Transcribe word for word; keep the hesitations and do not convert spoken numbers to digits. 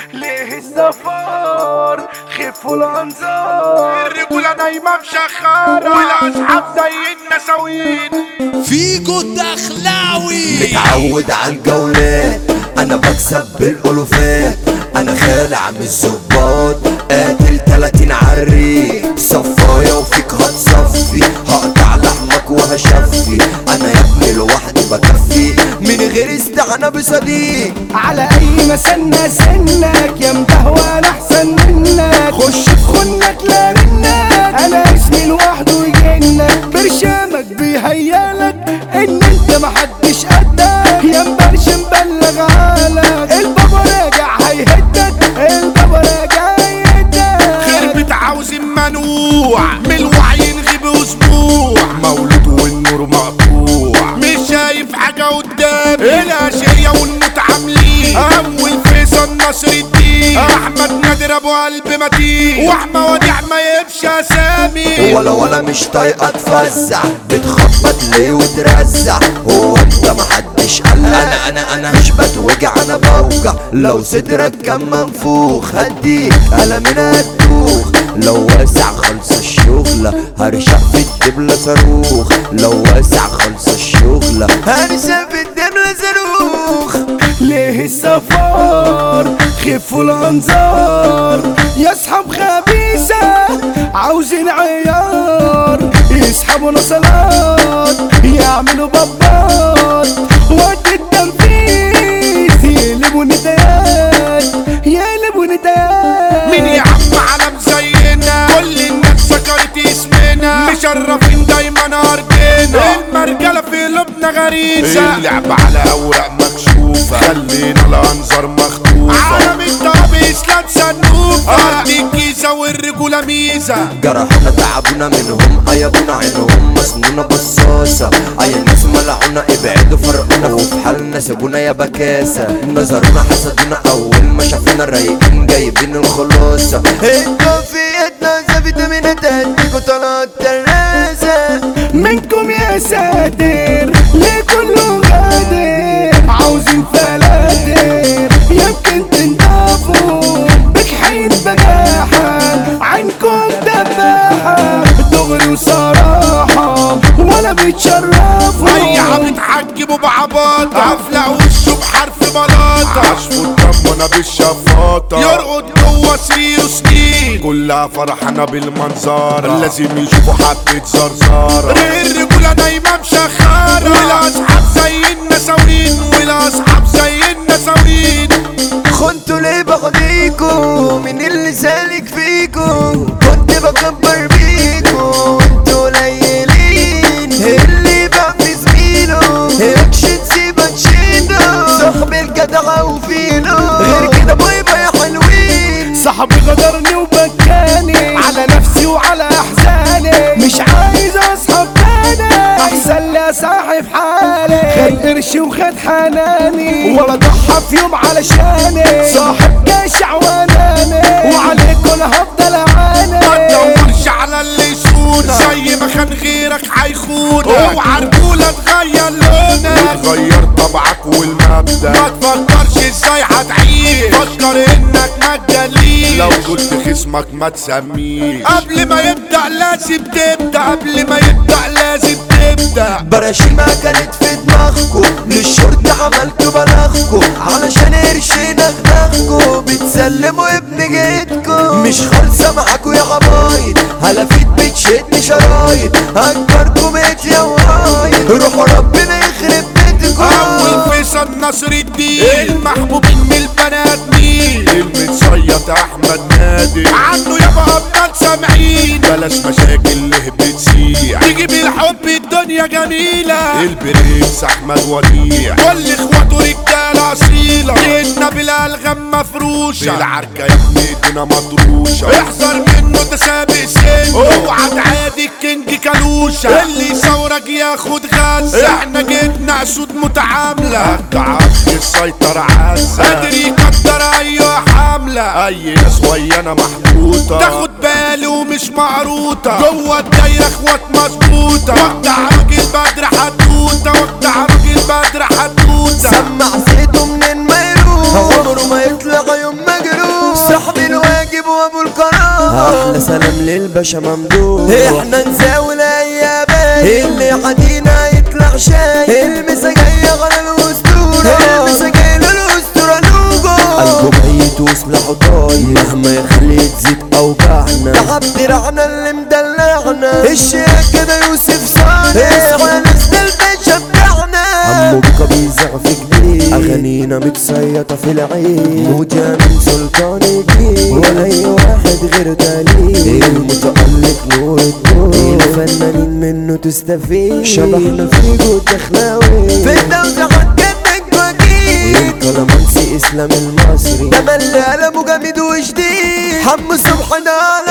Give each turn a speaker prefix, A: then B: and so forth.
A: ليه السفر خفوا الانظار، الرجولة نايمة مشخرة والاصحاب زي النساوين.
B: فيجو الدخلاوي
C: متعود على الجولات، انا بكسب بالالوفات، انا خالع من الظباط، قاتل تلاتين عالريق، صفايا وفيك هتصفي، هقطع لحمك وهشفي، انا يا ابني لوحدي بكفي من غير استعانة بصديق.
A: على اي مسنة سنك يا مدهوى انا احسن منك، خش في خنك لا منك، انا اسمي لوحده يجنك، برشامك بيهيالك ان انت محدش قدك، يا مبرش مبلغ عالك، البابا راجع هيهدك، البابا راجع هيهدك. خربت عاوز منوع من الوعي ينغيب اسبوع، مولود والنور مقطوع، مش شايف حاجة قدام، الاشياء والمتعاملين، اول فيصل نصر الدين، احمد نادر ابو قلب متين، واحمى وديع ما يبش اسامي،
C: ولا ولا مش طايقة تفزع، بتخبط ليه وترزع، هو انت محدش قال انا انا انا مش بتوجع انا بوجع، لو صدرك كان منفوخ هديك قلمين هتدوخ، لو واسع خلص الشغلة هرشق في الدبلة صاروخ، لو واسع خلص الشغلة هرشق في الدبلة صاروخ.
A: ليه السفر خفوا الانظار، يا اصحاب خبيثة عاوزين عيار، يسحبوا نصلات يعملوا بابات، وقت التنفيذ يقلبوا نديات، يقلبوا نديات. مين يا عم علم زينا، كل الناس سكرت اسمنا، مشرفين دايما ارضنا، المرجلة في قلوبنا غريزة، اللعب على اوراق مكشوفة، خلينا الانظار مخطوفة، عالم الطابس لا تسنوفة، ارض الجيزة والرجولة ميزة،
C: جرحونا تعبونا منهم ايبونا، عينهم مسنونة بصاصة، اي ناس ملعونا ابعدوا فرقونا، وفي حالنا سيبونا يا بكاسة، نظرونا حسدونا اول ما شافونا، رايقين جايبين الخلاصة، انتوا فيتنا زي فيتامينات هديكوا طلعت ترازة
A: منكم يا ساتر ليه كله غادر، عاوزين فلاتر يمكن تنضافوا بجحيد بجاحة، عينكم دباحة دغري وصراحة ولا بتشرفوا، ايها بتحجبوا بعباطة، عفلة وشه بحرف بلاطة، عشفوا الدم بالشفاطة، يرقد جوا سريره سنين، كلها فرحانة بالمنظرة، لازم يشوفوا حبة زرزارة، الرجولة نايمة مشخرة، والاصحاب زي النساوين، والاصحاب زي النساوين.
C: خنتوا ليه باخديكوا من اللي سالك فيكوا، كنت بكبر بيكوا انتوا قليلين، اللي بقى في زميله اكشن سيبك شيله، صاحب الجدع وفينه، غير كده باي باي حلوين.
A: صاحبي غدرني وبكاني على نفسي وعلى احزاني، مش عايز اصحاب تاني، احسن لي صاحب حالي، خد قرشي وخد حناني، ولا ضحى في يوم علشاني، صاحب جشع واناني، وعليكم انا هفضل اعاني، ما تدورش على اللي يسونا، زي ما كان غيرك هيخونك، اوعى رجولة تغير لونك، تغير طبعك والمبدأ، ما تفكرش ازاي هتعيش، فكر انك ما تجليش، لو قلت خصمك ما تسميه، قبل ما يبدأ لازم تبدأ، قبل ما يبدأ لازم تبدأ.
C: براشيمة كانت في دماغكو، للشرطة عملتوا بلاغكو، علشان قرشي نغنغكو، بتسلموا ابن جيتكو، مش خالصة معاكو يا حبايب، هلافيت بتشد شرايط، اكبركو ميت يا ورايط، روحوا ربنا يخرب بيتكو.
A: اول فيصل نصر الدين، المحبوبين من البنات مين، المتصيط احمد نادر، عنه يابا ابطال سامعين، بلاش مشاكل اللي بتسيح، تيجي بالحب الدنيا جميلة، البرنس احمد وديع، كل اخواته رجالة اصيلة، جيتنا بالالغام مفروشة، العركة يا ابني ايدينا مطروشة، احذر منه ده سابق سنه، اوعى تعادي الكينج كالوشة، اللي يصورك ياخد غزة، احنا جبنا اسود متعاملة، تعرف السيطرة عزة، قادر يقدر اي حملة، اي ناس ويانا محطوطة، تاخد بالي ومش معروطة، جوه الدايرة اخوات مظبوطة، وقتها راجل بدر حدوتة، وقتها راجل بدر حدوتة،
C: سمع زيته منين ما يروح، عمره ما يطلع يوم مجروح. الباشا ممدوح. احنا نزاول ايام اللي عدينا يطلع شاي، المسا جاية على الاسطورة، المسا جاية للاسطورة لوجو. قلبه ميت وسلاحه طاير مهما يخلي تزيد اوجعنا، تعب درعنا اللي مدلعنا، الشيخ كده يوسف صالح ونسنا الباشا بتاعنا. عمو بيكا بيزع في جديد، اغانينا متصيطة في العين، موجة من سلطان الدين ولا اي واحد غير دليل. المتألق نور الدور، الفنانين منه تستفيد، شبحنا في جود دخلاوي، في الدوزة هتجنك وجيد. الكلامانسي اسلام المصري، ده ملي قلمه جامد وجديد، حمو سبحان الله.